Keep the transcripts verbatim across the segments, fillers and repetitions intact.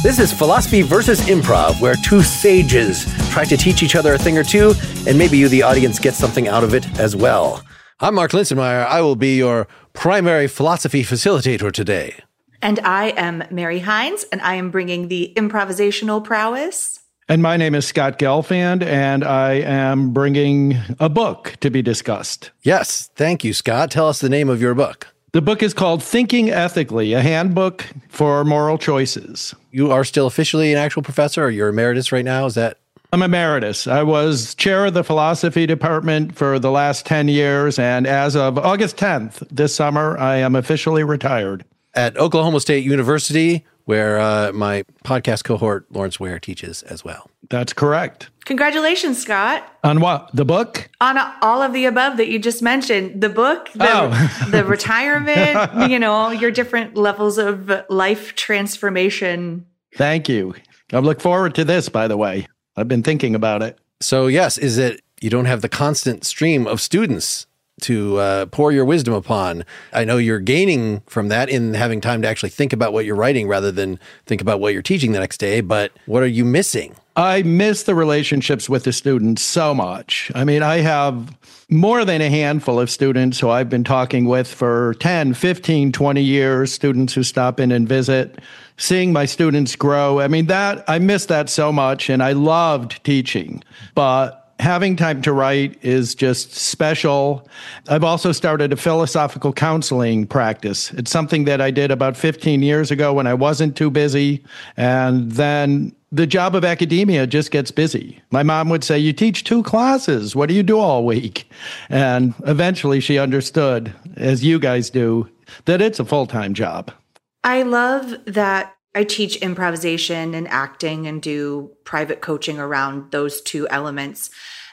This is Philosophy versus Improv, where two sages try to teach each other a thing or two, and maybe you, the audience, get something out of it as well. I'm Mark Linsenmeyer. I will be your primary philosophy facilitator today. And I am Mary Hines, and I am bringing the improvisational prowess. And my name is Scott Gelfand, and I am bringing a book to be discussed. Yes, thank you, Scott. Tell us the name of your book. The book is called Thinking Ethically, a handbook for moral choices. You are still officially an actual professor, or you're emeritus right now? Is that... I'm emeritus. I was chair of the philosophy department for the last ten years, and as of August tenth this summer, I am officially retired. At Oklahoma State University, where uh, my podcast cohort, Lawrence Ware, teaches as well. That's correct. Congratulations, Scott. On what? The book? On all of the above that you just mentioned. The book, the, oh. the retirement, you know, your different levels of life transformation. Thank you. I look forward to this, by the way. I've been thinking about it. So, yes, is it you don't have the constant stream of students to uh, pour your wisdom upon? I know you're gaining from that in having time to actually think about what you're writing rather than think about what you're teaching the next day, but what are you missing? I miss the relationships with the students so much. I mean, I have more than a handful of students who I've been talking with for ten, fifteen, twenty years, students who stop in and visit, seeing my students grow. I mean, that I miss that so much, and I loved teaching, but having time to write is just special. I've also started a philosophical counseling practice. It's something that I did about fifteen years ago when I wasn't too busy. And then the job of academia just gets busy. My mom would say, you teach two classes. What do you do all week? And eventually she understood, as you guys do, that it's a full-time job. I love that I teach improvisation and acting and do private coaching around those two elements.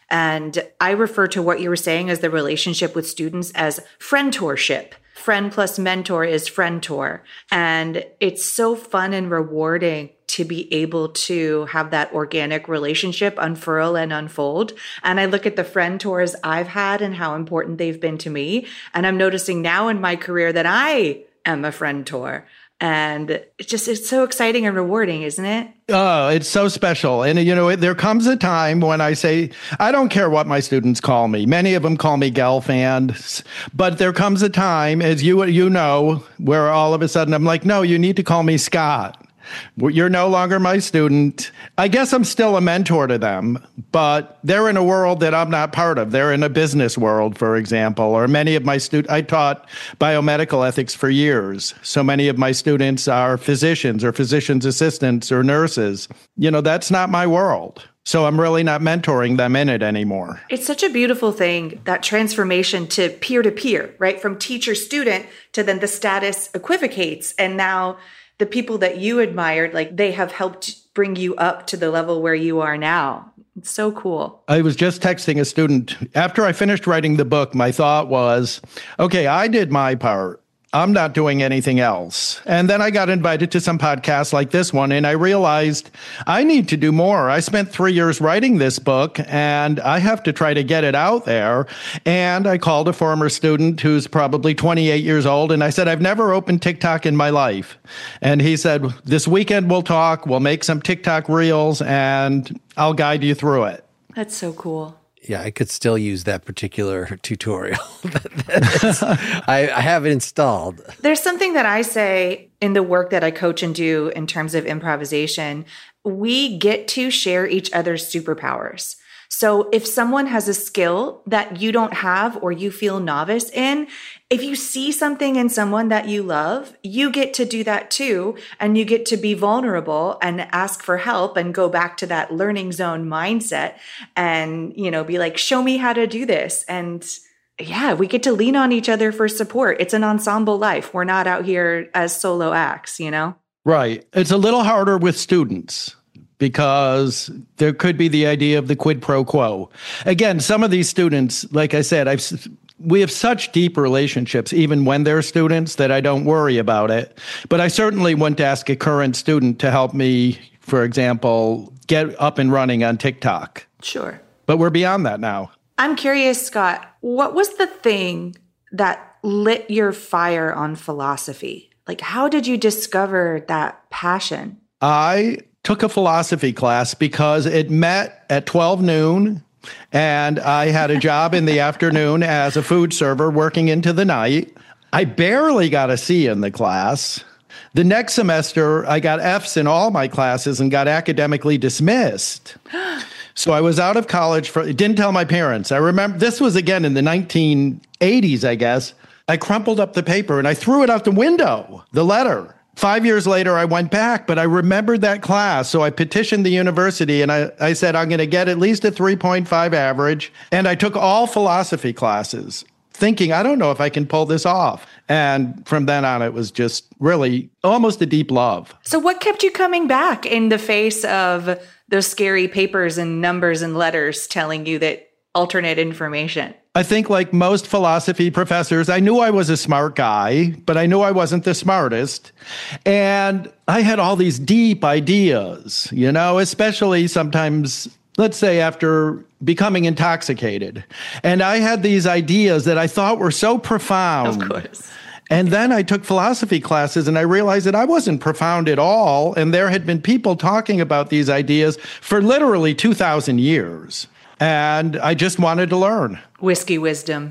And I refer to what you were saying as the relationship with students as friendtorship. Friend plus mentor is friendtor. And it's so fun and rewarding to be able to have that organic relationship unfurl and unfold. And I look at the friendtors I've had and how important they've been to me. And I'm noticing now in my career that I am a friendtor. And it's just, it's so exciting and rewarding, isn't it? Oh, it's so special. And, you know, there comes a time when I say, I don't care what my students call me. Many of them call me Gelfand. But there comes a time, as you you know, where all of a sudden I'm like, no, you need to call me Scott. You're no longer my student. I guess I'm still a mentor to them, but they're in a world that I'm not part of. They're in a business world, for example, or many of my students, I taught biomedical ethics for years. So many of my students are physicians or physician's assistants or nurses. You know, that's not my world. So I'm really not mentoring them in it anymore. It's such a beautiful thing, that transformation to peer-to-peer, right? From teacher-student to then the status equivocates. And now the people that you admired, like they have helped bring you up to the level where you are now. It's so cool. I was just texting a student. After I finished writing the book, my thought was, okay, I did my part. I'm not doing anything else. And then I got invited to some podcasts like this one, and I realized I need to do more. I spent three years writing this book, and I have to try to get it out there. And I called a former student who's probably twenty-eight years old, and I said, I've never opened TikTok in my life. And he said, this weekend we'll talk, we'll make some TikTok reels, and I'll guide you through it. That's so cool. Yeah, I could still use that particular tutorial. I, I have it installed. There's something that I say in the work that I coach and do in terms of improvisation. We get to share each other's superpowers. So if someone has a skill that you don't have or you feel novice in, if you see something in someone that you love, you get to do that too. And you get to be vulnerable and ask for help and go back to that learning zone mindset and, you know, be like, show me how to do this. And yeah, we get to lean on each other for support. It's an ensemble life. We're not out here as solo acts, you know? Right. It's a little harder with students, because there could be the idea of the quid pro quo. Again, some of these students, like I said, I've we have such deep relationships, even when they're students, that I don't worry about it. But I certainly wouldn't ask a current student to help me, for example, get up and running on TikTok. Sure. But we're beyond that now. I'm curious, Scott, what was the thing that lit your fire on philosophy? Like, how did you discover that passion? I took a philosophy class because it met at twelve noon, and I had a job in the afternoon as a food server working into the night. I barely got a C in the class. The next semester, I got Fs in all my classes and got academically dismissed. So I was out of college for, didn't tell my parents. I remember, this was again in the nineteen eighties, I guess. I crumpled up the paper and I threw it out the window, the letter. Five years later, I went back, but I remembered that class. So I petitioned the university and I, I said, I'm going to get at least a three point five average. And I took all philosophy classes, thinking, I don't know if I can pull this off. And from then on, it was just really almost a deep love. So what kept you coming back in the face of those scary papers and numbers and letters telling you that alternate information? I think like most philosophy professors, I knew I was a smart guy, but I knew I wasn't the smartest. And I had all these deep ideas, you know, especially sometimes, let's say after becoming intoxicated. And I had these ideas that I thought were so profound. Of course. And then I took philosophy classes and I realized that I wasn't profound at all. And there had been people talking about these ideas for literally two thousand years. And I just wanted to learn. Whiskey wisdom.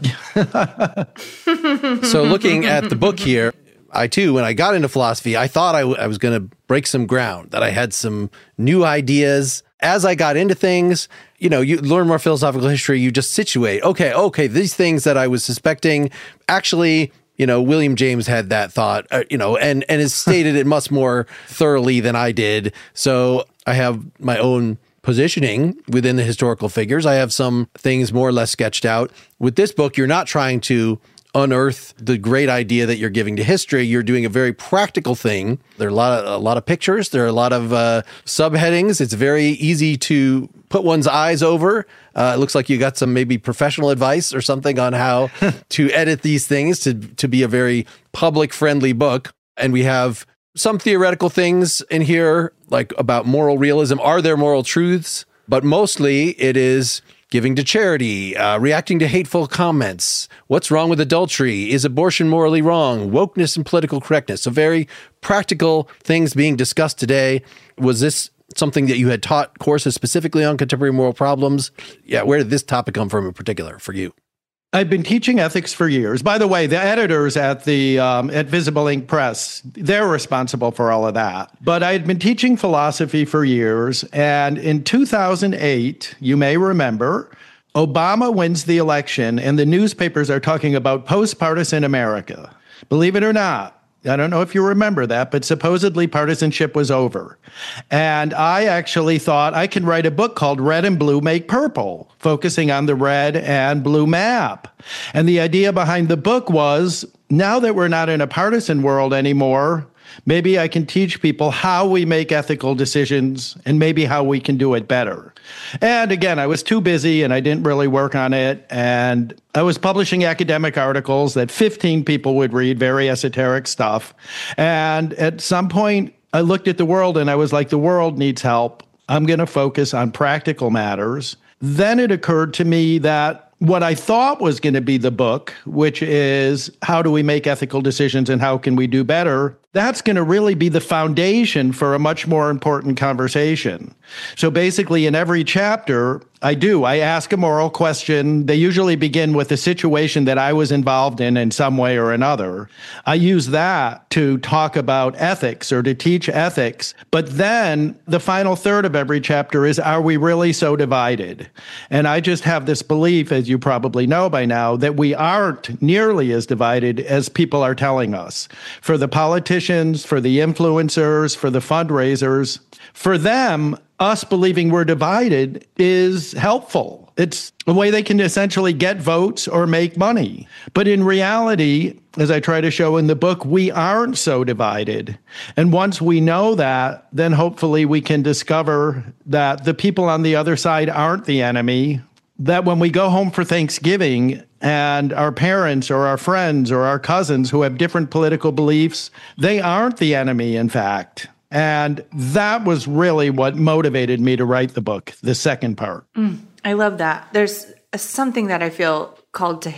So looking at the book here, I too, when I got into philosophy, I thought I, w- I was going to break some ground, that I had some new ideas. As I got into things, you know, you learn more philosophical history, you just situate, okay, okay, these things that I was suspecting, actually, you know, William James had that thought, uh, you know, and, and has stated it much more thoroughly than I did. So I have my own positioning within the historical figures. I have some things more or less sketched out. With this book, you're not trying to unearth the great idea that you're giving to history. You're doing a very practical thing. There are a lot of, a lot of pictures. There are a lot of uh, subheadings. It's very easy to put one's eyes over. Uh, it looks like you got some maybe professional advice or something on how to edit these things to, to be a very public-friendly book. And we have some theoretical things in here, like about moral realism. Are there moral truths? But mostly it is giving to charity, uh, reacting to hateful comments. What's wrong with adultery? Is abortion morally wrong? Wokeness and political correctness. So very practical things being discussed today. Was this something that you had taught courses specifically on contemporary moral problems? Yeah, where did this topic come from in particular for you? I've been teaching ethics for years. By the way, the editors at the um, at Visible Ink Press, they're responsible for all of that. But I had been teaching philosophy for years, and in two thousand eight, you may remember, Obama wins the election, and the newspapers are talking about post-partisan America. Believe it or not, I don't know if you remember that, but supposedly partisanship was over. And I actually thought I can write a book called Red and Blue Make Purple, focusing on the red and blue map. And the idea behind the book was, now that we're not in a partisan world anymore, maybe I can teach people how we make ethical decisions and maybe how we can do it better. And again, I was too busy and I didn't really work on it. And I was publishing academic articles that fifteen people would read, very esoteric stuff. And at some point, I looked at the world and I was like, the world needs help. I'm going to focus on practical matters. Then it occurred to me that what I thought was going to be the book, which is how do we make ethical decisions and how can we do better, that's going to really be the foundation for a much more important conversation. So basically, in every chapter, I do. I ask a moral question. They usually begin with a situation that I was involved in in some way or another. I use that to talk about ethics or to teach ethics. But then the final third of every chapter is, are we really so divided? And I just have this belief, as you probably know by now, that we aren't nearly as divided as people are telling us. For the politicians, for the influencers, for the fundraisers, for them, us believing we're divided is helpful. It's a way they can essentially get votes or make money. But in reality, as I try to show in the book, we aren't so divided. And once we know that, then hopefully we can discover that the people on the other side aren't the enemy, that when we go home for Thanksgiving and our parents or our friends or our cousins who have different political beliefs, they aren't the enemy, in fact. And that was really what motivated me to write the book, the second part. Mm, I love that. There's something that I feel called to hit.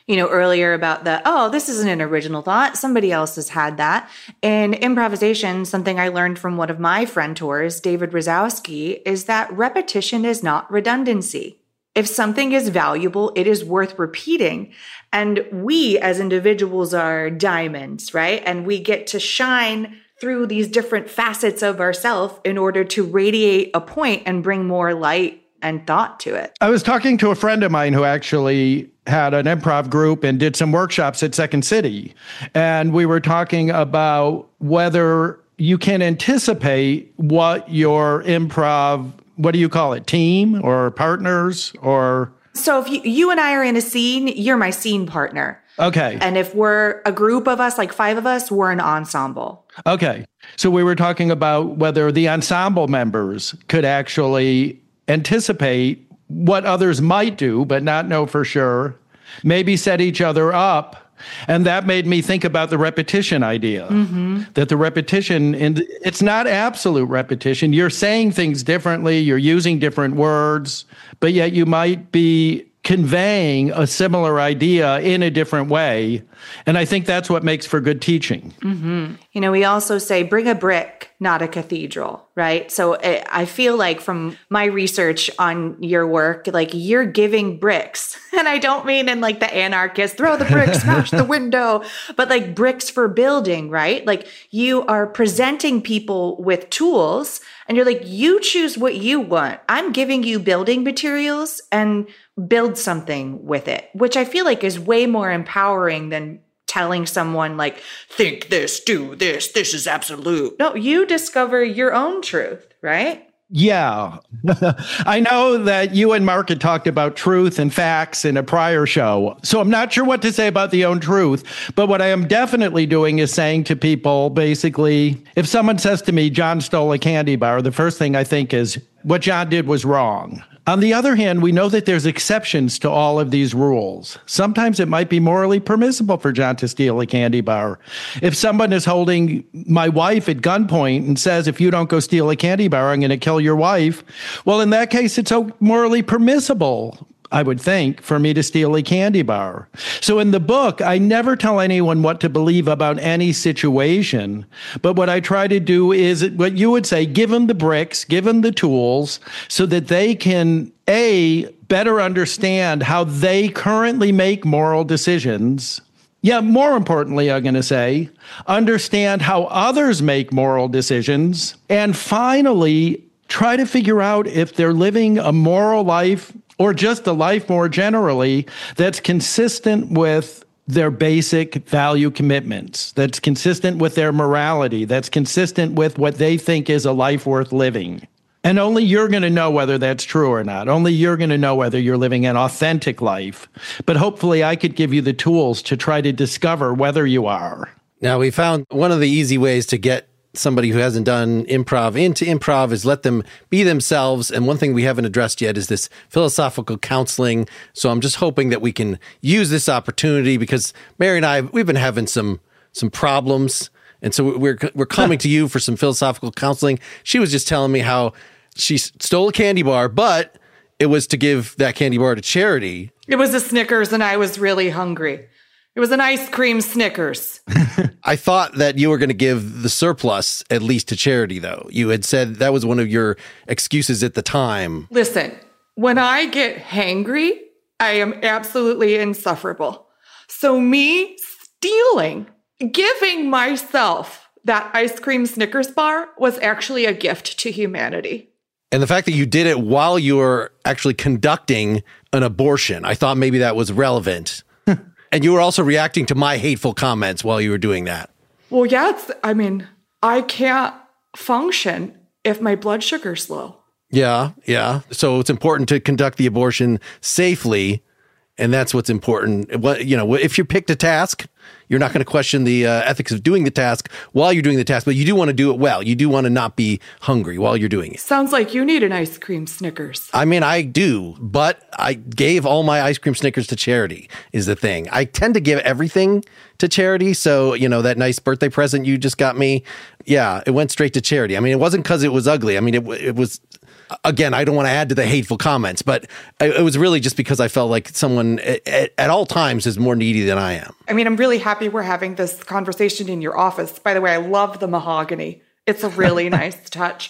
you know, earlier about the, oh, this isn't an original thought. Somebody else has had that. In improvisation, something I learned from one of my friend-tours, David Rosowski, is that repetition is not redundancy. If something is valuable, it is worth repeating. And we as individuals are diamonds, right? And we get to shine through these different facets of ourselves in order to radiate a point and bring more light and thought to it. I was talking to a friend of mine who actually had an improv group and did some workshops at Second City. And we were talking about whether you can anticipate what your improv, what do you call it, team or partners or... So if you, you and I are in a scene, you're my scene partner. Okay. And if we're a group of us, like five of us, we're an ensemble. Okay. So we were talking about whether the ensemble members could actually anticipate what others might do, but not know for sure, maybe set each other up. And that made me think about the repetition idea, mm-hmm. that the repetition, and it's not absolute repetition. You're saying things differently, you're using different words, but yet you might be conveying a similar idea in a different way. And I think that's what makes for good teaching. Mm-hmm. You know, we also say, bring a brick, not a cathedral, right? So I feel like from my research on your work, like you're giving bricks. And I don't mean in like the anarchist, throw the brick, smash the window, but like bricks for building, right? Like you are presenting people with tools and you're like, you choose what you want. I'm giving you building materials and build something with it, which I feel like is way more empowering than telling someone like, think this, do this, this is absolute. No, you discover your own truth, right? Yeah. I know that you and Mark had talked about truth and facts in a prior show. So I'm not sure what to say about the own truth. But what I am definitely doing is saying to people, basically, if someone says to me, John stole a candy bar, the first thing I think is, what John did was wrong. On the other hand, we know that there's exceptions to all of these rules. Sometimes it might be morally permissible for John to steal a candy bar. If someone is holding my wife at gunpoint and says, if you don't go steal a candy bar, I'm going to kill your wife. Well, in that case, it's so morally permissible, I would think, for me to steal a candy bar. So in the book, I never tell anyone what to believe about any situation. But what I try to do is what you would say, give them the bricks, give them the tools so that they can, A, better understand how they currently make moral decisions. Yeah, more importantly, I'm going to say, understand how others make moral decisions. And finally, try to figure out if they're living a moral life or just a life more generally that's consistent with their basic value commitments, that's consistent with their morality, that's consistent with what they think is a life worth living. And only you're going to know whether that's true or not. Only you're going to know whether you're living an authentic life. But hopefully I could give you the tools to try to discover whether you are. Now, we found one of the easy ways to get somebody who hasn't done improv into improv is let them be themselves. And one thing we haven't addressed yet is this philosophical counseling. So I'm just hoping that we can use this opportunity because Mary and I, we've been having some some problems. And so we're we're coming to you for some philosophical counseling. She was just telling me how she stole a candy bar, but it was to give that candy bar to charity. It was a Snickers and I was really hungry. It was an ice cream Snickers. I thought that you were going to give the surplus at least to charity, though. You had said that was one of your excuses at the time. Listen, when I get hangry, I am absolutely insufferable. So me stealing, giving myself that ice cream Snickers bar was actually a gift to humanity. And the fact that you did it while you were actually conducting an abortion, I thought maybe that was relevant. And you were also reacting to my hateful comments while you were doing that. Well, yeah, it's, I mean, I can't function if my blood sugar's low. Yeah, yeah. So it's important to conduct the abortion safely. And that's what's important. What, you know, if you're picked a task, you're not going to question the uh, ethics of doing the task while you're doing the task, but you do want to do it well. You do want to not be hungry while you're doing it. Sounds like you need an ice cream Snickers. I mean, I do, but I gave all my ice cream Snickers to charity is the thing. I tend to give everything to charity. So, you know, that nice birthday present you just got me. Yeah, it went straight to charity. I mean, it wasn't because it was ugly. I mean, it, it was again, I don't want to add to the hateful comments, but it was really just because I felt like someone at, at all times is more needy than I am. I mean, I'm really happy we're having this conversation in your office. By the way, I love the mahogany. It's a really nice touch.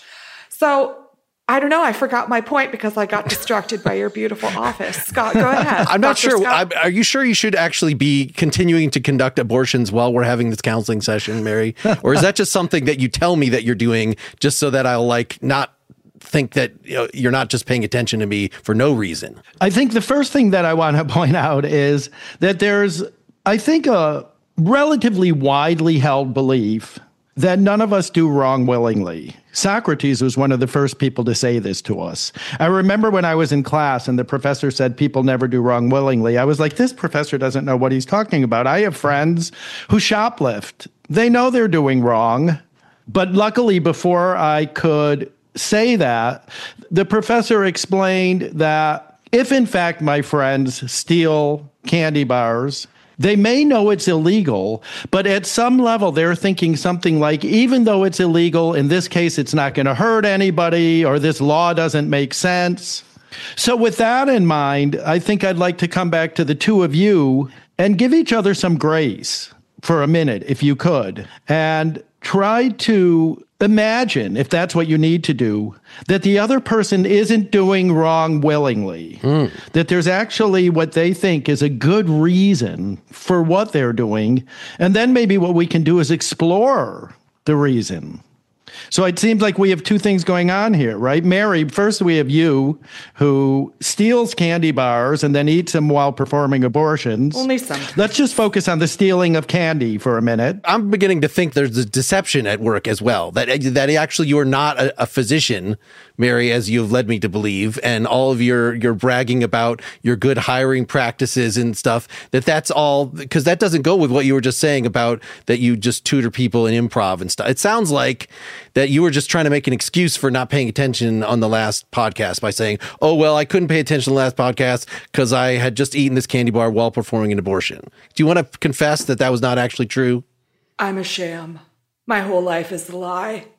So I don't know. I forgot my point because I got distracted by your beautiful office. Scott, go ahead. I'm not Doctor sure. Scott. I, are you sure you should actually be continuing to conduct abortions while we're having this counseling session, Mary? Or is that just something that you tell me that you're doing just so that I'll like not think that you know, you're not just paying attention to me for no reason? I think the first thing that I want to point out is that there's, I think, a relatively widely held belief that none of us do wrong willingly. Socrates was one of the first people to say this to us. I remember when I was in class and the professor said people never do wrong willingly. I was like, this professor doesn't know what he's talking about. I have friends who shoplift. They know they're doing wrong. But luckily, before I could say that, the professor explained that if in fact my friends steal candy bars, they may know it's illegal, but at some level, they're thinking something like, even though it's illegal, in this case, it's not going to hurt anybody, or this law doesn't make sense. So with that in mind, I think I'd like to come back to the two of you and give each other some grace for a minute, if you could, and try to imagine, if that's what you need to do, that the other person isn't doing wrong willingly, mm. that there's actually what they think is a good reason for what they're doing. And then maybe what we can do is explore the reason. So it seems like we have two things going on here, right? Mary, first we have you, who steals candy bars and then eats them while performing abortions. Only sometimes. Let's just focus on the stealing of candy for a minute. I'm beginning to think there's a deception at work as well, that that actually you're not a, a physician, Mary, as you've led me to believe, and all of your your bragging about your good hiring practices and stuff, that that's all, because that doesn't go with what you were just saying about that you just tutor people in improv and stuff. It sounds like that you were just trying to make an excuse for not paying attention on the last podcast by saying, oh, well, I couldn't pay attention to the last podcast because I had just eaten this candy bar while performing an abortion. Do you want to confess that that was not actually true? I'm a sham. My whole life is a lie.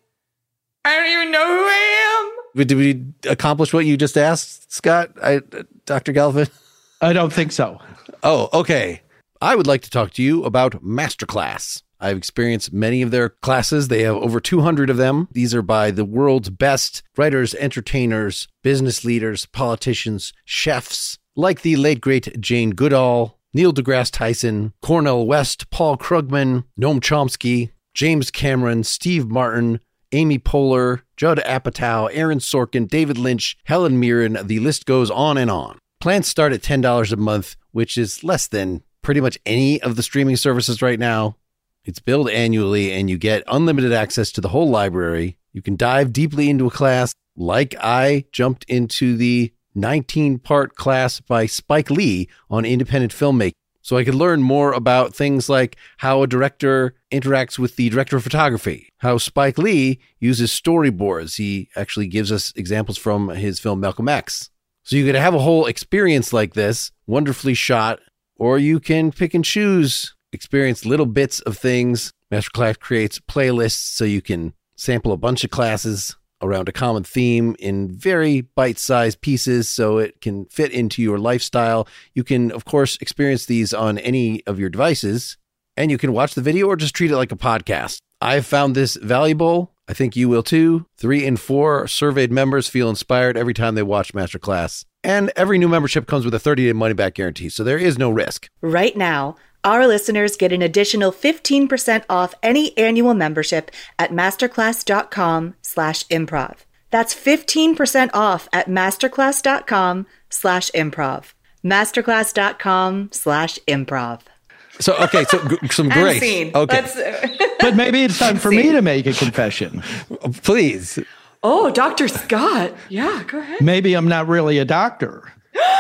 I don't even know who I am. Did we accomplish what you just asked, Scott? I, Doctor Galvin? I don't think so. Oh, okay. I would like to talk to you about Masterclass. I've experienced many of their classes. They have over two hundred of them. These are by the world's best writers, entertainers, business leaders, politicians, chefs, like the late, great Jane Goodall, Neil deGrasse Tyson, Cornel West, Paul Krugman, Noam Chomsky, James Cameron, Steve Martin, Amy Poehler, Judd Apatow, Aaron Sorkin, David Lynch, Helen Mirren. The list goes on and on. Plans start at ten dollars a month, which is less than pretty much any of the streaming services right now. It's billed annually, and you get unlimited access to the whole library. You can dive deeply into a class, like I jumped into the nineteen-part class by Spike Lee on independent filmmaking. So I could learn more about things like how a director interacts with the director of photography, how Spike Lee uses storyboards. He actually gives us examples from his film Malcolm X. So you could have a whole experience like this, wonderfully shot, or you can pick and choose, experience little bits of things. Masterclass creates playlists so you can sample a bunch of classes around a common theme in very bite-sized pieces so it can fit into your lifestyle. You can, of course, experience these on any of your devices, and you can watch the video or just treat it like a podcast. I've found this valuable. I think you will too. Three in four surveyed members feel inspired every time they watch Masterclass. And every new membership comes with a thirty-day money-back guarantee, so there is no risk. Right now, our listeners get an additional fifteen percent off any annual membership at masterclass.com slash improv. That's fifteen percent off at masterclass.com slash improv. Masterclass.com slash improv. So, okay, so g- some grace. Scene. Okay. Let's, But maybe it's time for me to make a confession. Please. oh, Doctor Scott. Yeah, go ahead. Maybe I'm not really a doctor.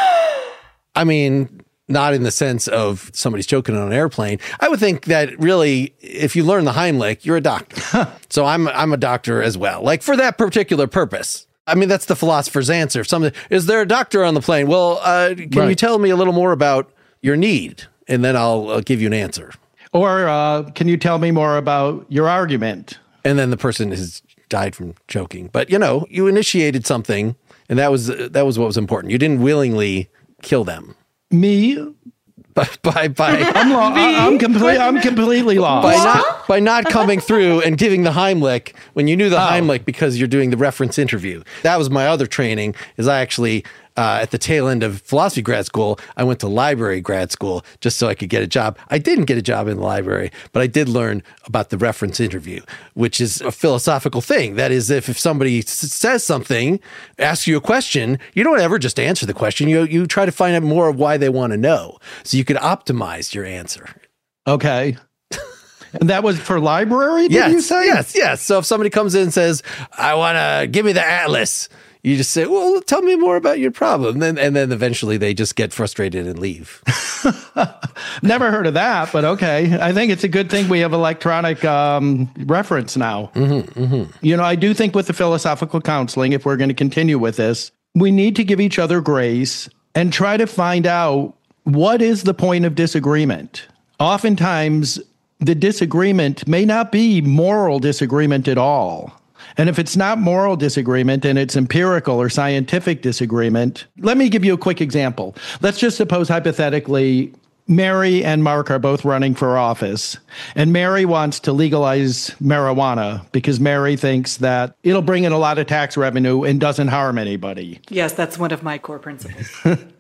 I mean, not in the sense of somebody's choking on an airplane. I would think that really, if you learn the Heimlich, you're a doctor. So I'm I'm a doctor as well, like for that particular purpose. I mean, that's the philosopher's answer. If somebody, is there a doctor on the plane? Well, uh, can Right. you tell me a little more about your need? And then I'll uh, give you an answer. Or uh, can you tell me more about your argument? And then the person is died from choking. But, you know, you initiated something, and that was that was what was important. You didn't willingly kill them. Me? By, by, by, I'm, lo- I'm, complete, I'm completely lost. By not, by not coming through and giving the Heimlich when you knew the oh. Heimlich because you're doing the reference interview. That was my other training, is I actually, uh, at the tail end of philosophy grad school, I went to library grad school just so I could get a job. I didn't get a job in the library, but I did learn about the reference interview, which is a philosophical thing. That is, if, if somebody s- says something, asks you a question, you don't ever just answer the question. You, you try to find out more of why they want to know. So you could optimize your answer. Okay. And that was for library, did yes, you say? Yes, yes. So if somebody comes in and says, I want to give me the atlas, you just say, well, tell me more about your problem. And then, and then eventually they just get frustrated and leave. Never heard of that, but okay. I think it's a good thing we have electronic um, reference now. Mm-hmm, mm-hmm. You know, I do think with the philosophical counseling, if we're going to continue with this, we need to give each other grace and try to find out what is the point of disagreement. Oftentimes, the disagreement may not be moral disagreement at all. And if it's not moral disagreement and it's empirical or scientific disagreement, let me give you a quick example. Let's just suppose hypothetically, Mary and Mark are both running for office, and Mary wants to legalize marijuana because Mary thinks that it'll bring in a lot of tax revenue and doesn't harm anybody. Yes, that's one of my core principles.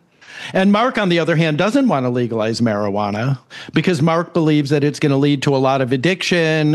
And Mark, on the other hand, doesn't want to legalize marijuana because Mark believes that it's going to lead to a lot of addiction,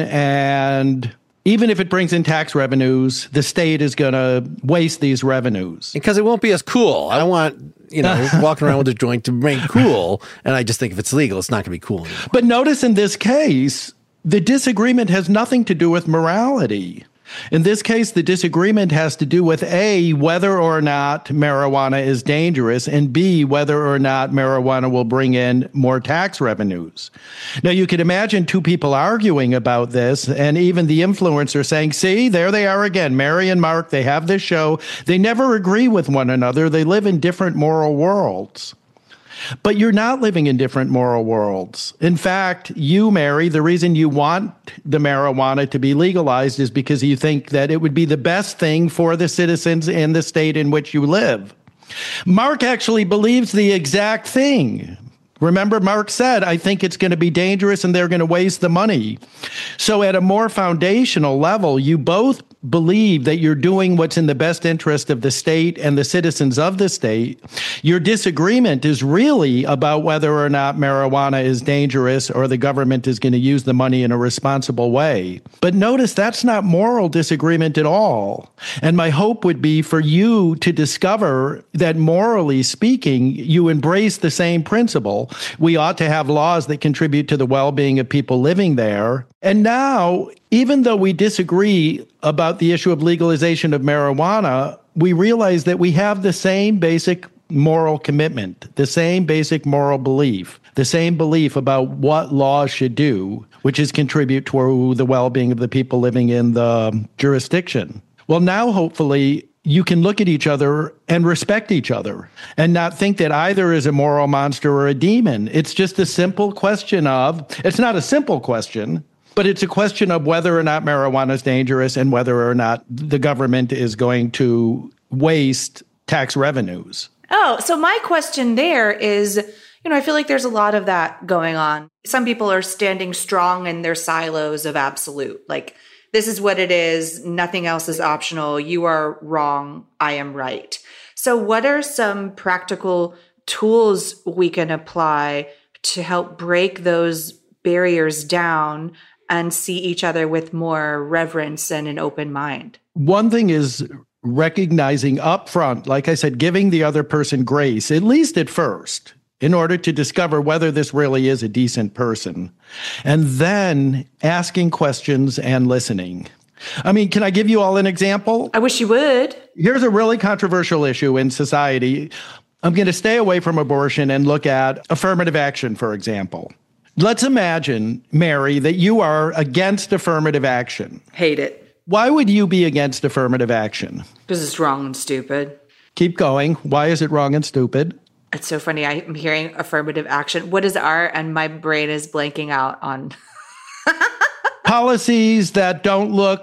and even if it brings in tax revenues, the state is going to waste these revenues. Because it won't be as cool. I want, you know, walking around with a joint to remain cool, and I just think if it's legal, it's not going to be cool anymore. But notice in this case, the disagreement has nothing to do with morality. In this case, the disagreement has to do with A, whether or not marijuana is dangerous, and B, whether or not marijuana will bring in more tax revenues. Now, you can imagine two people arguing about this, and even the influencer saying, see, there they are again, Mary and Mark, they have this show. They never agree with one another. They live in different moral worlds. But you're not living in different moral worlds. In fact, you, Mary, the reason you want the marijuana to be legalized is because you think that it would be the best thing for the citizens in the state in which you live. Mark actually believes the exact thing. Remember, Mark said, I think it's going to be dangerous and they're going to waste the money. So at a more foundational level, you both believe that you're doing what's in the best interest of the state and the citizens of the state. Your disagreement is really about whether or not marijuana is dangerous or the government is going to use the money in a responsible way. But notice that's not moral disagreement at all. And my hope would be for you to discover that morally speaking, you embrace the same principle. We ought to have laws that contribute to the well-being of people living there. And now, even though we disagree about the issue of legalization of marijuana, we realize that we have the same basic moral commitment, the same basic moral belief, the same belief about what laws should do, which is contribute to the well-being of the people living in the jurisdiction. Well, now, hopefully, you can look at each other and respect each other and not think that either is a moral monster or a demon. It's just a simple question of, it's not a simple question, but it's a question of whether or not marijuana is dangerous and whether or not the government is going to waste tax revenues. Oh, so my question there is, you know, I feel like there's a lot of that going on. Some people are standing strong in their silos of absolute, like, this is what it is. Nothing else is optional. You are wrong. I am right. So what are some practical tools we can apply to help break those barriers down and see each other with more reverence and an open mind? One thing is recognizing upfront, like I said, giving the other person grace, at least at first, in order to discover whether this really is a decent person. And then asking questions and listening. I mean, can I give you all an example? I wish you would. Here's a really controversial issue in society. I'm going to stay away from abortion and look at affirmative action, for example. Let's imagine, Mary, that you are against affirmative action. Hate it. Why would you be against affirmative action? Because it's wrong and stupid. Keep going. Why is it wrong and stupid? It's so funny. I'm hearing affirmative action. What is R? And my brain is blanking out on policies that don't look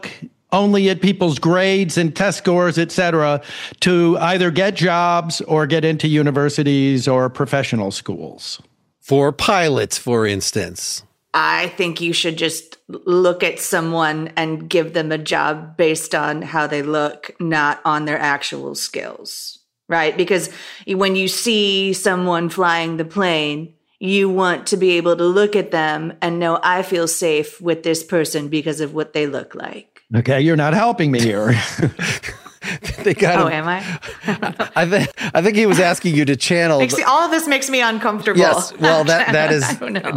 only at people's grades and test scores, et cetera, to either get jobs or get into universities or professional schools? For pilots, for instance. I think you should just look at someone and give them a job based on how they look, not on their actual skills, right? Because when you see someone flying the plane, you want to be able to look at them and know, I feel safe with this person because of what they look like. Okay, you're not helping me here. They got oh, him. am I? I, I think I think he was asking you to channel. makes, all of this makes me uncomfortable. Yes, well, that that is. I don't know.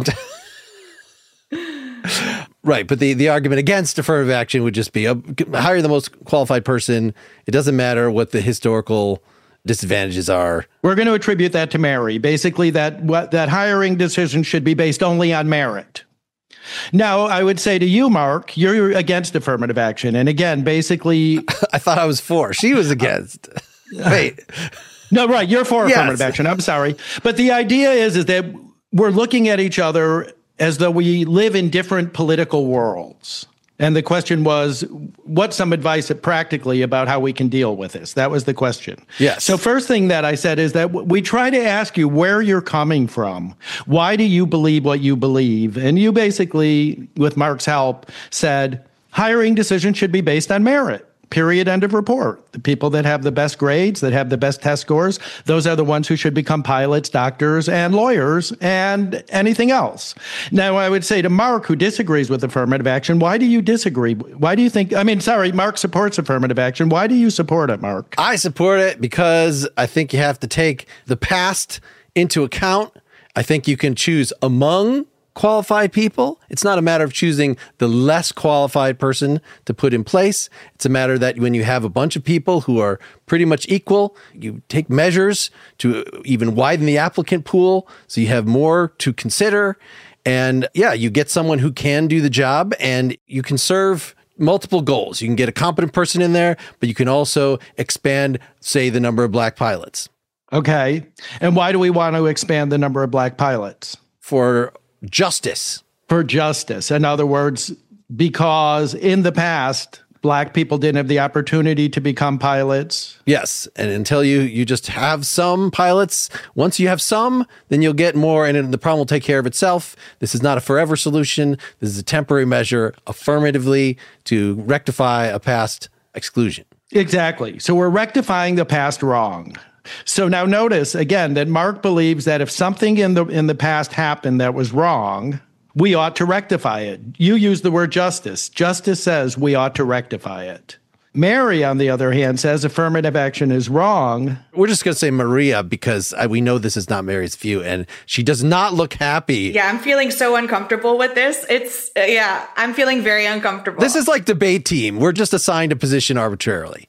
Right, but the, the argument against affirmative action would just be uh, hire the most qualified person. It doesn't matter what the historical disadvantages are. We're going to attribute that to Mary. Basically, that what that hiring decision should be based only on merit. Now, I would say to you, Mark, you're against affirmative action. And again, basically... I thought I was for. She was against. Wait. No, right. You're for Yes. affirmative action. I'm sorry. But the idea is, is that we're looking at each other as though we live in different political worlds. And the question was, what's some advice practically about how we can deal with this? That was the question. Yes. So first thing that I said is that we try to ask you where you're coming from. Why do you believe what you believe? And you basically, with Mark's help, said hiring decisions should be based on merit. Period, end of report. The people that have the best grades, that have the best test scores, those are the ones who should become pilots, doctors, and lawyers, and anything else. Now, I would say to Mark, who disagrees with affirmative action, why do you disagree? Why do you think, I mean, sorry, Mark supports affirmative action. Why do you support it, Mark? I support it because I think you have to take the past into account. I think you can choose among qualified people. It's not a matter of choosing the less qualified person to put in place. It's a matter that when you have a bunch of people who are pretty much equal, you take measures to even widen the applicant pool so you have more to consider. And yeah, you get someone who can do the job and you can serve multiple goals. You can get a competent person in there, but you can also expand, say, the number of black pilots. Okay. And why do we want to expand the number of black pilots? For justice. For justice. In other words, because in the past, black people didn't have the opportunity to become pilots. Yes. And until you, you just have some pilots, once you have some, then you'll get more and the problem will take care of itself. This is not a forever solution. This is a temporary measure affirmatively to rectify a past exclusion. Exactly. So we're rectifying the past wrong. So now notice, again, that Mark believes that if something in the in the past happened that was wrong, we ought to rectify it. You use the word justice. Justice says we ought to rectify it. Mary, on the other hand, says affirmative action is wrong. We're just going to say Maria because I, we know this is not Mary's view, and she does not look happy. Yeah, I'm feeling so uncomfortable with this. It's, uh, yeah, I'm feeling very uncomfortable. This is like debate team. We're just assigned a position arbitrarily.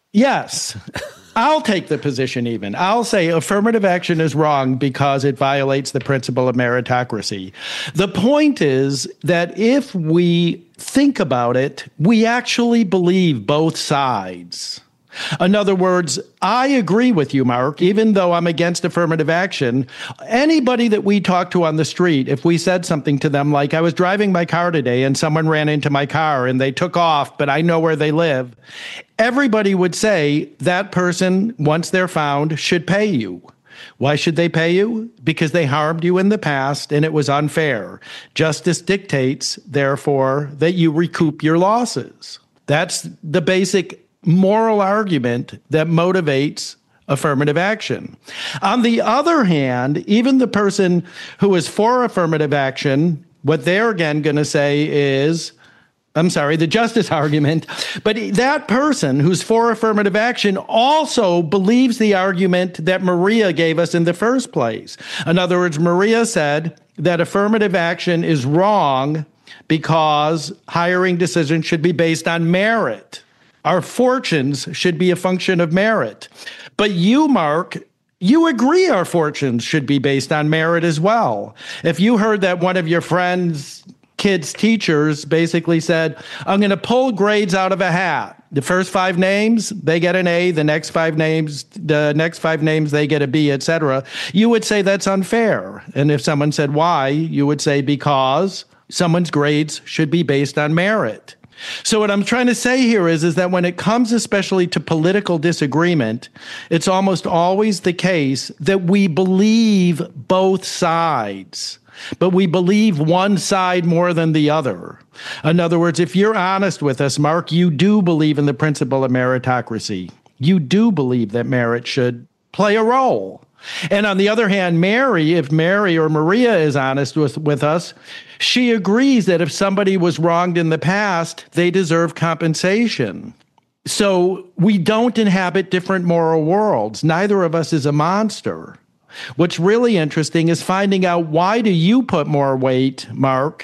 Yes. I'll take the position even. I'll say affirmative action is wrong because it violates the principle of meritocracy. The point is that if we think about it, we actually believe both sides. In other words, I agree with you, Mark, even though I'm against affirmative action. Anybody that we talk to on the street, if we said something to them like, I was driving my car today and someone ran into my car and they took off, but I know where they live, everybody would say that person, once they're found, should pay you. Why should they pay you? Because they harmed you in the past and it was unfair. Justice dictates, therefore, that you recoup your losses. That's the basic moral argument that motivates affirmative action. On the other hand, even the person who is for affirmative action, what they're again going to say is, I'm sorry, the justice argument, but that person who's for affirmative action also believes the argument that Maria gave us in the first place. In other words, Maria said that affirmative action is wrong because hiring decisions should be based on merit. Our fortunes should be a function of merit. But you, Mark, you agree our fortunes should be based on merit as well. If you heard that one of your friends' kids' teachers basically said, I'm going to pull grades out of a hat. The first five names, they get an A. The next five names, the next five names, they get a B, et cetera. You would say that's unfair. And if someone said why, you would say because someone's grades should be based on merit. So what I'm trying to say here is, is that when it comes especially to political disagreement, it's almost always the case that we believe both sides, but we believe one side more than the other. In other words, if you're honest with us, Mark, you do believe in the principle of meritocracy. You do believe that merit should play a role. And on the other hand, Mary, if Mary or Maria is honest with, with us, she agrees that if somebody was wronged in the past, they deserve compensation. So we don't inhabit different moral worlds. Neither of us is a monster. What's really interesting is finding out, why do you put more weight, Mark,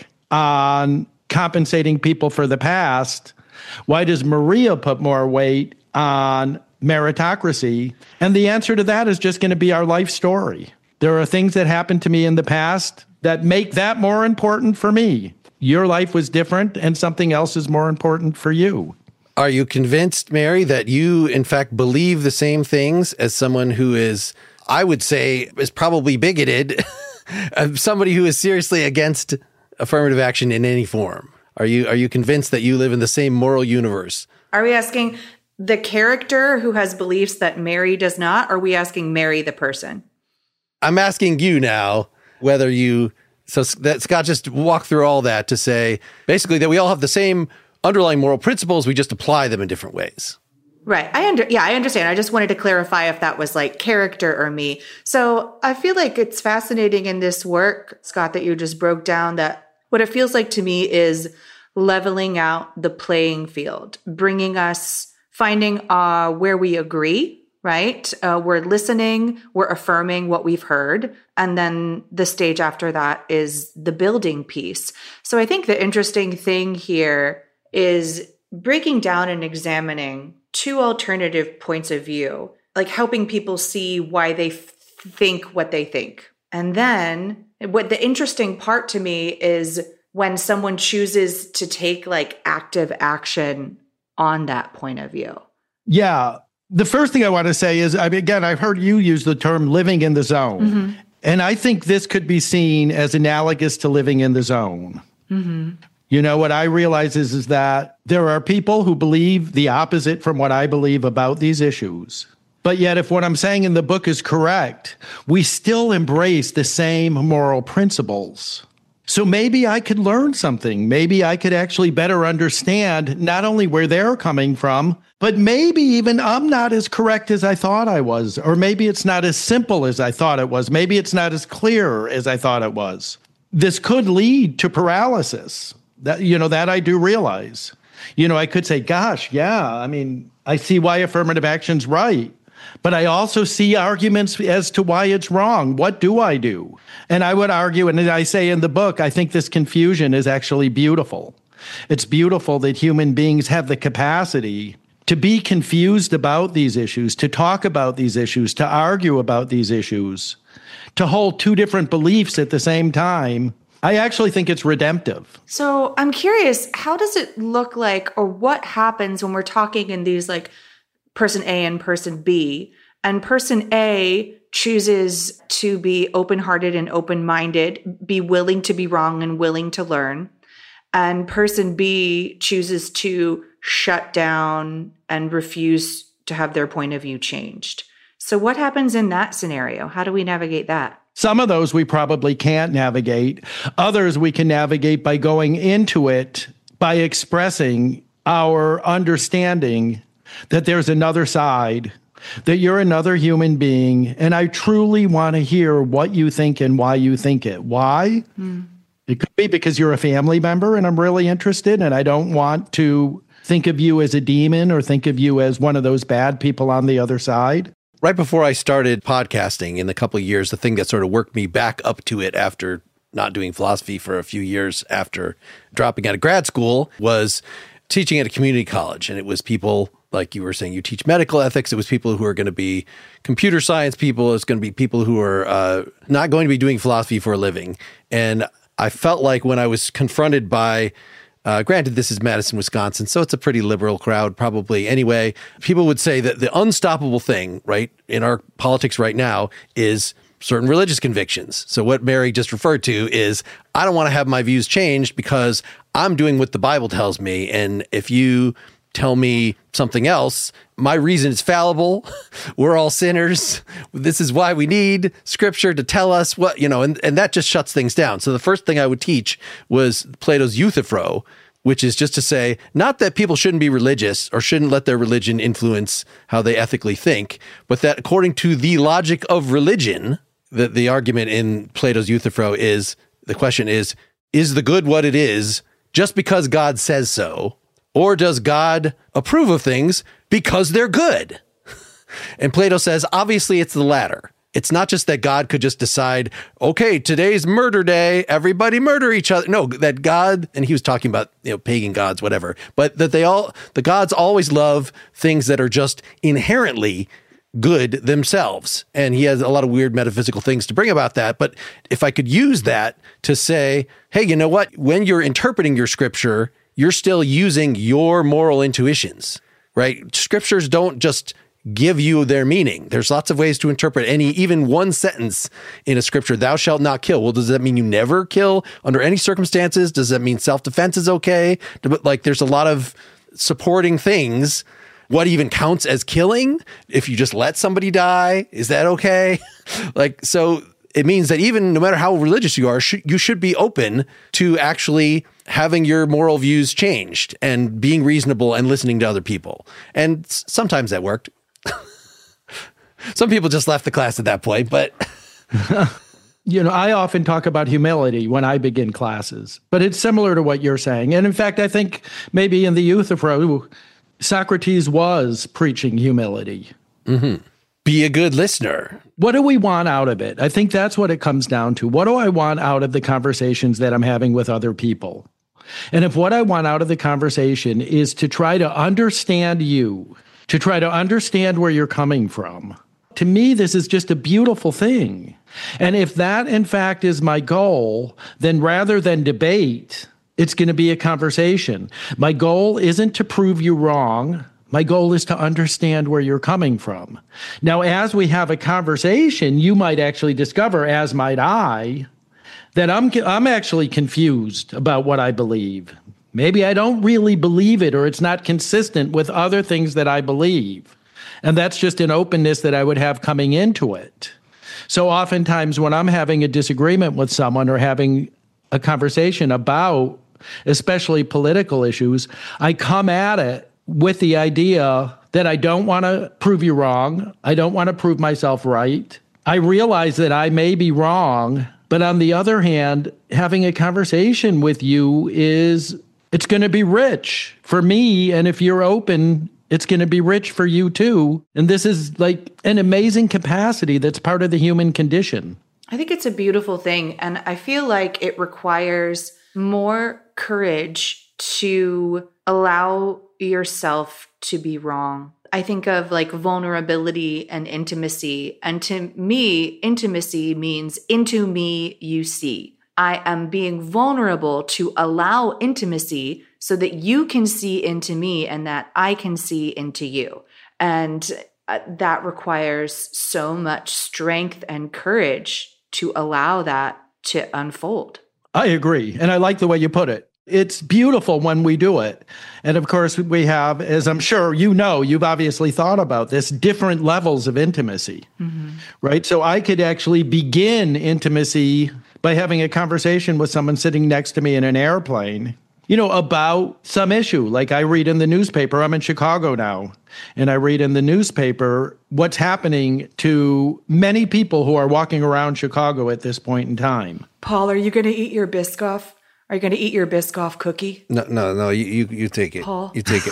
on compensating people for the past? Why does Maria put more weight on meritocracy? And the answer to that is just going to be our life story. There are things that happened to me in the past that make that more important for me. Your life was different, and something else is more important for you. Are you convinced, Mary, that you, in fact, believe the same things as someone who is, I would say, is probably bigoted, somebody who is seriously against affirmative action in any form? Are you are you convinced that you live in the same moral universe? Are we asking the character who has beliefs that Mary does not? Or are we asking Mary the person? I'm asking you now whether you, so that Scott just walked through all that to say, basically, that we all have the same underlying moral principles, we just apply them in different ways. Right. I under yeah, I understand. I just wanted to clarify if that was like character or me. So I feel like it's fascinating in this work, Scott, that you just broke down, that what it feels like to me is leveling out the playing field, bringing us, finding uh, where we agree, right? Uh, we're listening, we're affirming what we've heard. And then the stage after that is the building piece. So I think the interesting thing here is breaking down and examining two alternative points of view, like helping people see why they f- think what they think. And then what the interesting part to me is when someone chooses to take like active action on that point of view. Yeah. The first thing I want to say is, I mean, again, I've heard you use the term living in the zone. Mm-hmm. And I think this could be seen as analogous to living in the zone. Mm-hmm. You know, what I realize is, is that there are people who believe the opposite from what I believe about these issues. But yet, if what I'm saying in the book is correct, we still embrace the same moral principles. So maybe I could learn something. Maybe I could actually better understand not only where they're coming from, but maybe even I'm not as correct as I thought I was. Or maybe it's not as simple as I thought it was. Maybe it's not as clear as I thought it was. This could lead to paralysis. That, you know, that I do realize. You know, I could say, gosh, yeah, I mean, I see why affirmative action's right. But I also see arguments as to why it's wrong. What do I do? And I would argue, and I say in the book, I think this confusion is actually beautiful. It's beautiful that human beings have the capacity to be confused about these issues, to talk about these issues, to argue about these issues, to hold two different beliefs at the same time. I actually think it's redemptive. So I'm curious, how does it look like, or what happens when we're talking in these like person A and person B, and person A chooses to be open-hearted and open-minded, be willing to be wrong and willing to learn, and person B chooses to shut down and refuse to have their point of view changed. So what happens in that scenario? How do we navigate that? Some of those we probably can't navigate. Others we can navigate by going into it, by expressing our understanding that there's another side, that you're another human being, and I truly want to hear what you think and why you think it. Why? Mm. It could be because you're a family member and I'm really interested and I don't want to think of you as a demon or think of you as one of those bad people on the other side. Right before I started podcasting in a couple of years, the thing that sort of worked me back up to it after not doing philosophy for a few years after dropping out of grad school was teaching at a community college. And it was people, like you were saying, you teach medical ethics. It was people who are going to be computer science people. It's going to be people who are uh, not going to be doing philosophy for a living. And I felt like when I was confronted by Uh, granted, this is Madison, Wisconsin, so it's a pretty liberal crowd probably. Anyway, people would say that the unstoppable thing, right, in our politics right now is certain religious convictions. So what Mary just referred to is, I don't want to have my views changed because I'm doing what the Bible tells me. And if you tell me something else, my reason is fallible. We're all sinners. This is why we need scripture to tell us what, you know, and, and that just shuts things down. So the first thing I would teach was Plato's Euthyphro, which is just to say, not that people shouldn't be religious or shouldn't let their religion influence how they ethically think, but that according to the logic of religion, the, the argument in Plato's Euthyphro is, the question is, is the good what it is just because God says so? Or does God approve of things because they're good? And Plato says, obviously it's the latter. It's not just that God could just decide, okay, today's murder day, everybody murder each other. No, that God, and he was talking about, you know, pagan gods, whatever, but that they all, the gods always love things that are just inherently good themselves. And he has a lot of weird metaphysical things to bring about that. But if I could use that to say, hey, you know what? When you're interpreting your scripture, you're still using your moral intuitions, right? Scriptures don't just give you their meaning. There's lots of ways to interpret any, even one sentence in a scripture, thou shalt not kill. Well, does that mean you never kill under any circumstances? Does that mean self-defense is okay? Like, there's a lot of supporting things. What even counts as killing? If you just let somebody die, is that okay? Like, so it means that even no matter how religious you are, sh- you should be open to actually having your moral views changed and being reasonable and listening to other people. And s- sometimes that worked. Some people just left the class at that point, but... You know, I often talk about humility when I begin classes, but it's similar to what you're saying. And in fact, I think maybe in the Euthyphro, Socrates was preaching humility. Mm-hmm. Be a good listener. What do we want out of it? I think that's what it comes down to. What do I want out of the conversations that I'm having with other people? And if what I want out of the conversation is to try to understand you, to try to understand where you're coming from, to me, this is just a beautiful thing. And if that, in fact, is my goal, then rather than debate, it's going to be a conversation. My goal isn't to prove you wrong. My goal is to understand where you're coming from. Now, as we have a conversation, you might actually discover, as might I, that I'm I'm actually confused about what I believe. Maybe I don't really believe it, or it's not consistent with other things that I believe. And that's just an openness that I would have coming into it. So oftentimes when I'm having a disagreement with someone or having a conversation about especially political issues, I come at it with the idea that I don't want to prove you wrong. I don't want to prove myself right. I realize that I may be wrong, but on the other hand, having a conversation with you is, it's going to be rich for me. And if you're open, it's going to be rich for you too. And this is like an amazing capacity that's part of the human condition. I think it's a beautiful thing. And I feel like it requires more courage to allow yourself to be wrong. I think of like vulnerability and intimacy. And to me, intimacy means into me you see. I am being vulnerable to allow intimacy so that you can see into me and that I can see into you. And uh, that requires so much strength and courage to allow that to unfold. I agree. And I like the way you put it. It's beautiful when we do it. And of course, we have, as I'm sure you know, you've obviously thought about this, different levels of intimacy, mm-hmm. right? So I could actually begin intimacy by having a conversation with someone sitting next to me in an airplane, you know, about some issue. Like I read in the newspaper, I'm in Chicago now, and I read in the newspaper what's happening to many people who are walking around Chicago at this point in time. Paul, are you going to eat your Biscoff? Are you going to eat your Biscoff cookie? No, no, no. You, you, you take it. Paul? You take it.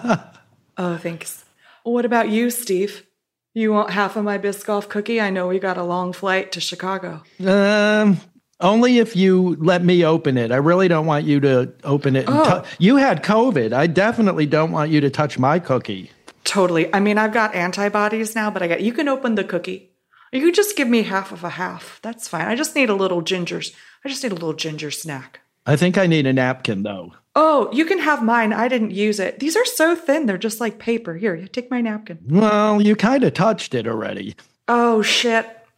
Oh, thanks. What about you, Steve? You want half of my Biscoff cookie? I know we got a long flight to Chicago. Um, only if you let me open it. I really don't want you to open it. And oh. t- you had COVID. I definitely don't want you to touch my cookie. Totally. I mean, I've got antibodies now, but I got, you can open the cookie. You can just give me half of a half. That's fine. I just need a little gingers. I just need a little ginger snack. I think I need a napkin, though. Oh, you can have mine. I didn't use it. These are so thin. They're just like paper. Here, take my napkin. Well, you kind of touched it already. Oh, shit.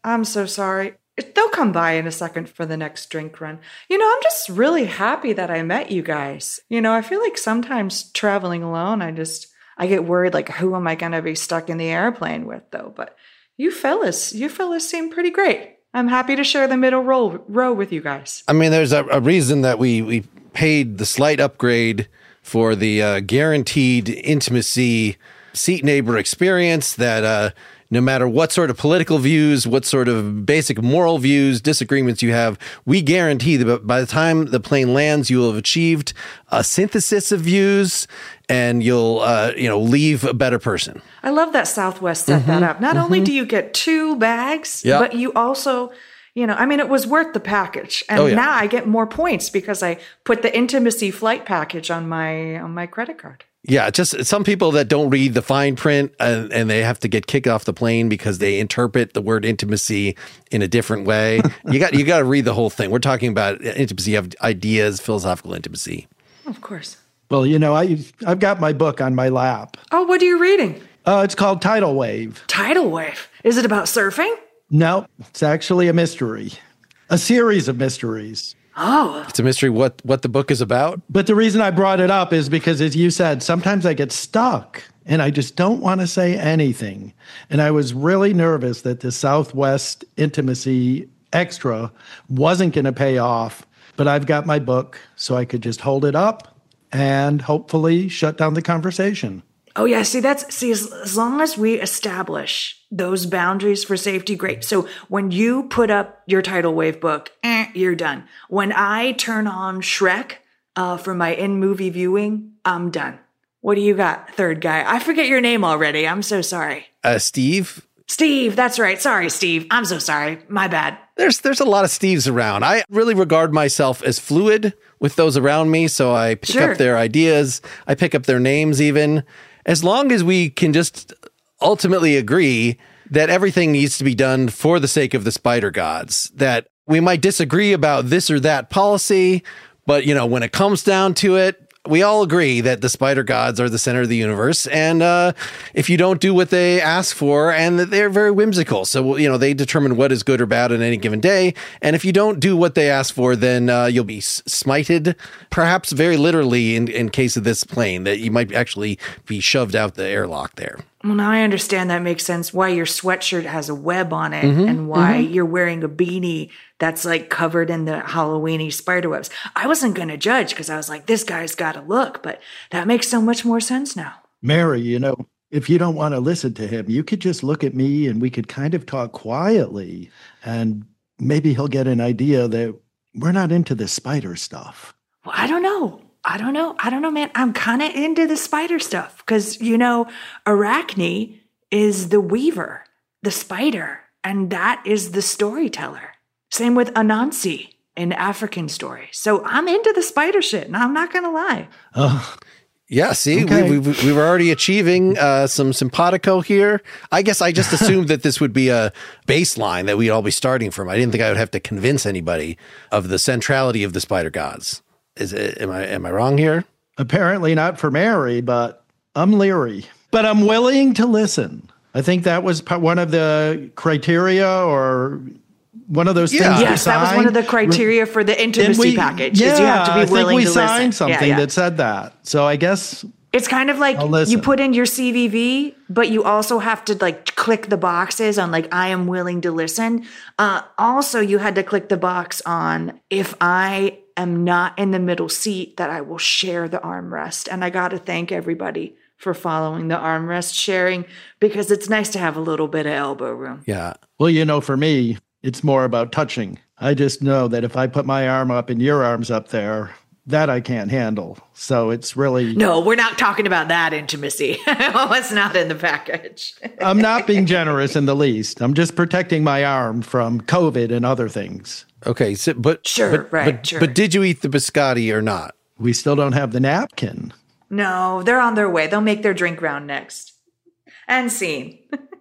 I'm so sorry. They'll come by in a second for the next drink run. You know, I'm just really happy that I met you guys. You know, I feel like sometimes traveling alone, I just, I get worried, like, who am I going to be stuck in the airplane with, though? But you fellas, you fellas seem pretty great. I'm happy to share the middle row, row with you guys. I mean, there's a, a reason that we, we paid the slight upgrade for the uh, guaranteed intimacy seat neighbor experience that, uh, no matter what sort of political views, what sort of basic moral views, disagreements you have, we guarantee that by the time the plane lands, you will have achieved a synthesis of views and you'll, uh, you know, leave a better person. I love that Southwest set mm-hmm, that up. Not mm-hmm. only do you get two bags, yep. but you also, you know, I mean, it was worth the package. And oh, yeah. now I get more points because I put the intimacy flight package on my on my credit card. Yeah, just some people that don't read the fine print and, and they have to get kicked off the plane because they interpret the word intimacy in a different way. you got you got to read the whole thing. We're talking about intimacy of ideas, philosophical intimacy. Of course. Well, you know, I I've got my book on my lap. Oh, what are you reading? Uh, it's called Tidal Wave. Tidal Wave. Is it about surfing? No, it's actually a mystery, a series of mysteries. Oh. It's a mystery what, what the book is about. But the reason I brought it up is because, as you said, sometimes I get stuck and I just don't want to say anything. And I was really nervous that the Southwest Intimacy Extra wasn't going to pay off. But I've got my book, so I could just hold it up and hopefully shut down the conversation. Oh, yeah. See, that's, see, as, as long as we establish those boundaries for safety, great. So when you put up your Tidal Wave book, eh, you're done. When I turn on Shrek uh, for my in-movie viewing, I'm done. What do you got, third guy? I forget your name already. I'm so sorry. Uh, Steve? Steve, that's right. Sorry, Steve. I'm so sorry. My bad. There's there's a lot of Steves around. I really regard myself as fluid with those around me, so I pick sure. up their ideas. I pick up their names even. As long as we can just ultimately agree that everything needs to be done for the sake of the spider gods, that we might disagree about this or that policy, but, you know, when it comes down to it, we all agree that the spider gods are the center of the universe. And uh, if you don't do what they ask for, and that they're very whimsical. So, you know, they determine what is good or bad on any given day. And if you don't do what they ask for, then uh, you'll be smited, perhaps very literally in, in case of this plane, that you might actually be shoved out the airlock there. Well, now I understand that makes sense why your sweatshirt has a web on it mm-hmm, and why mm-hmm. you're wearing a beanie that's like covered in the Halloweeny spider webs. I wasn't going to judge because I was like, this guy's got a look, but that makes so much more sense now. Mary, you know, if you don't want to listen to him, you could just look at me and we could kind of talk quietly and maybe he'll get an idea that we're not into the spider stuff. Well, I don't know. I don't know. I don't know, man. I'm kind of into the spider stuff because, you know, Arachne is the weaver, the spider, and that is the storyteller. Same with Anansi in African stories. So I'm into the spider shit, and I'm not going to lie. Oh, yeah. See, okay. we, we, we were already achieving uh, some simpatico here. I guess I just assumed that this would be a baseline that we'd all be starting from. I didn't think I would have to convince anybody of the centrality of the spider gods. Is it, am I am I wrong here? Apparently not for Mary, but I'm leery. But I'm willing to listen. I think that was one of the criteria or one of those yeah. things. Yes, that was one of the criteria for the intimacy we, package. Yeah, is you have to be willing I think we to signed listen. something yeah, yeah. that said that. So I guess it's kind of like you put in your C V V, but you also have to like click the boxes on like, I am willing to listen. Uh, also, you had to click the box on if I am not in the middle seat that I will share the armrest. And I got to thank everybody for following the armrest sharing because it's nice to have a little bit of elbow room. Yeah. Well, you know, for me, it's more about touching. I just know that if I put my arm up and your arm's up there, that I can't handle. So it's really... No, we're not talking about that intimacy. It's not in the package. I'm not being generous in the least. I'm just protecting my arm from COVID and other things. Okay, so, but... Sure, but, right, but, sure. But did you eat the biscotti or not? We still don't have the napkin. No, they're on their way. They'll make their drink round next. And scene.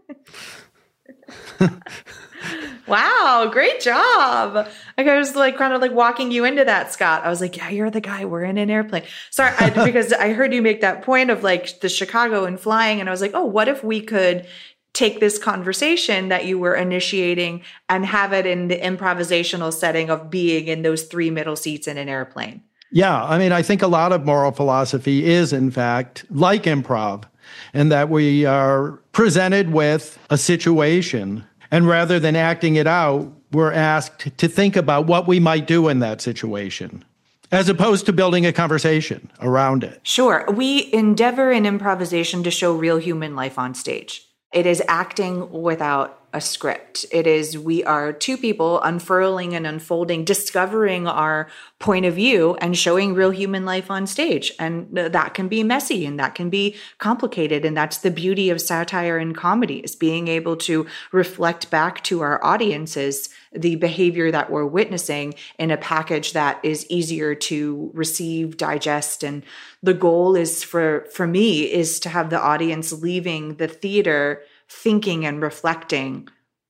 Wow, great job. Like I was like kind of like walking you into that, Scott. I was like, yeah, you're the guy. We're in an airplane. Sorry, I, because I heard you make that point of like the Chicago and flying. And I was like, oh, what if we could take this conversation that you were initiating and have it in the improvisational setting of being in those three middle seats in an airplane. Yeah, I mean, I think a lot of moral philosophy is, in fact, like improv, in that we are presented with a situation, and rather than acting it out, we're asked to think about what we might do in that situation, as opposed to building a conversation around it. Sure. We endeavor in improvisation to show real human life on stage. It is acting without a script. It is, we are two people unfurling and unfolding, discovering our point of view and showing real human life on stage. And that can be messy and that can be complicated. And that's the beauty of satire and comedy, is being able to reflect back to our audiences the behavior that we're witnessing in a package that is easier to receive, digest. And the goal is for, for me is to have the audience leaving the theater thinking and reflecting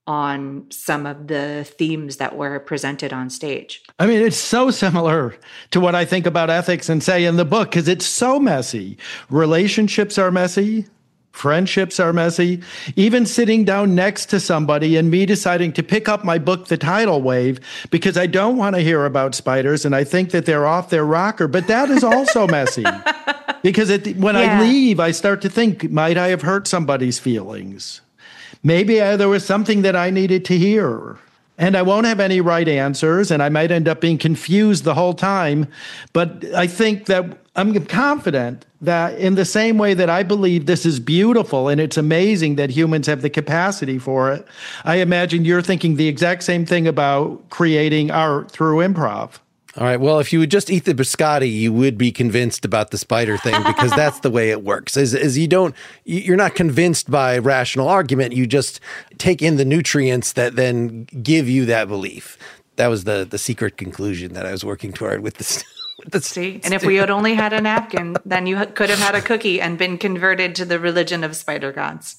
on some of the themes that were presented on stage. I mean, it's so similar to what I think about ethics and say in the book, because it's so messy. Relationships are messy. Friendships are messy. Even sitting down next to somebody and me deciding to pick up my book, The Tidal Wave, because I don't want to hear about spiders and I think that they're off their rocker. But that is also messy. Because it, when yeah. I leave, I start to think, might I have hurt somebody's feelings? Maybe I, there was something that I needed to hear. And I won't have any right answers, and I might end up being confused the whole time. But I think that I'm confident that in the same way that I believe this is beautiful and it's amazing that humans have the capacity for it, I imagine you're thinking the exact same thing about creating art through improv. All right. Well, if you would just eat the biscotti, you would be convinced about the spider thing, because that's the way it works. Is is you don't, you're not convinced by rational argument. You just take in the nutrients that then give you that belief. That was the the secret conclusion that I was working toward with this. See, and if we had only had a napkin, then you could have had a cookie and been converted to the religion of spider gods.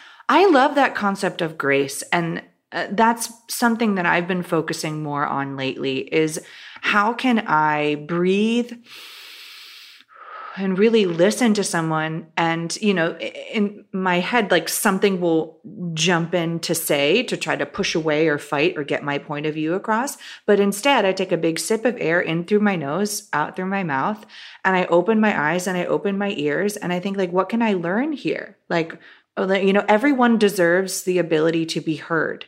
I love that concept of grace, and uh, that's something that I've been focusing more on lately, is how can I breathe and really listen to someone? And, you know, in my head, like something will jump in to say to try to push away or fight or get my point of view across. But instead, I take a big sip of air in through my nose, out through my mouth, and I open my eyes and I open my ears. And I think, like, what can I learn here? Like, you know, everyone deserves the ability to be heard.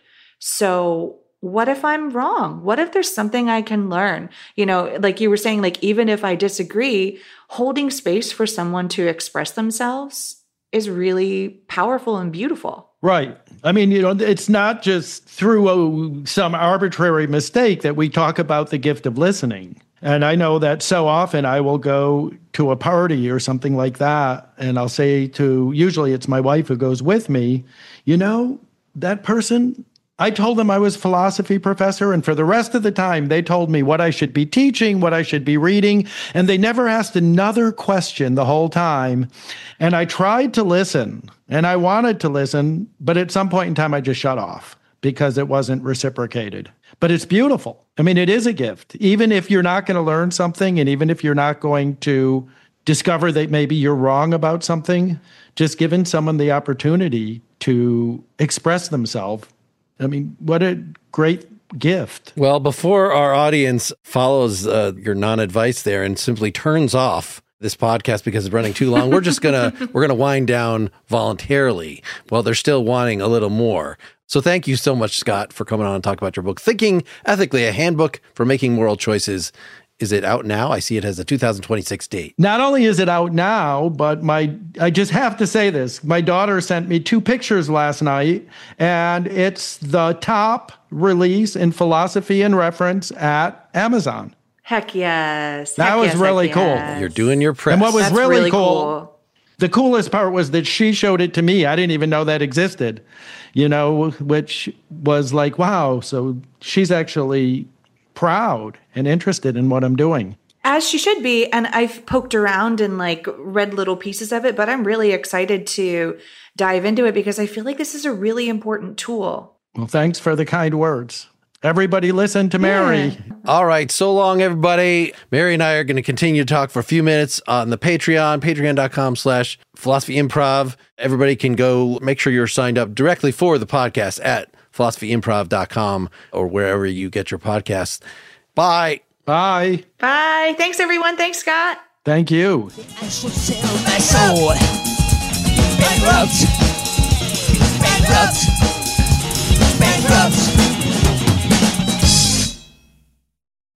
So what if I'm wrong? What if there's something I can learn? You know, like you were saying, like, even if I disagree, holding space for someone to express themselves is really powerful and beautiful. Right. I mean, you know, it's not just through a, some arbitrary mistake that we talk about the gift of listening. And I know that so often I will go to a party or something like that, and I'll say to, usually it's my wife who goes with me, you know, that person, I told them I was a philosophy professor, and for the rest of the time, they told me what I should be teaching, what I should be reading, and they never asked another question the whole time. And I tried to listen, and I wanted to listen, but at some point in time, I just shut off because it wasn't reciprocated. But it's beautiful. I mean, it is a gift. Even if you're not going to learn something, and even if you're not going to discover that maybe you're wrong about something, just giving someone the opportunity to express themselves, I mean, what a great gift. Well, before our audience follows uh, your non-advice there and simply turns off this podcast because it's running too long, we're just gonna we're gonna wind down voluntarily while they're still wanting a little more. So thank you so much, Scott, for coming on and talking about your book, Thinking Ethically, a Handbook for Making Moral Choices. Is it out now? I see it has a two thousand twenty-six date. Not only is it out now, but my I just have to say this. My daughter sent me two pictures last night, and it's the top release in philosophy and reference at Amazon. Heck yes. That Heck was yes, really heck cool. yes. You're doing your prep. And what was That's really, really cool, cool, the coolest part was that she showed it to me. I didn't even know that existed, you know, which was like, wow. So she's actually proud and interested in what I'm doing. As she should be. And I've poked around and like read little pieces of it, but I'm really excited to dive into it because I feel like this is a really important tool. Well, thanks for the kind words. Everybody listen to Mary. Yeah. All right. So long, everybody. Mary and I are going to continue to talk for a few minutes on the Patreon, patreon.com slash philosophy improv. Everybody can go make sure you're signed up directly for the podcast at philosophy improv dot com or wherever you get your podcasts. Bye. Bye. Bye. Thanks, everyone. Thanks, Scott. Thank you. I should sell my soul. Bankrupt. Bankrupt.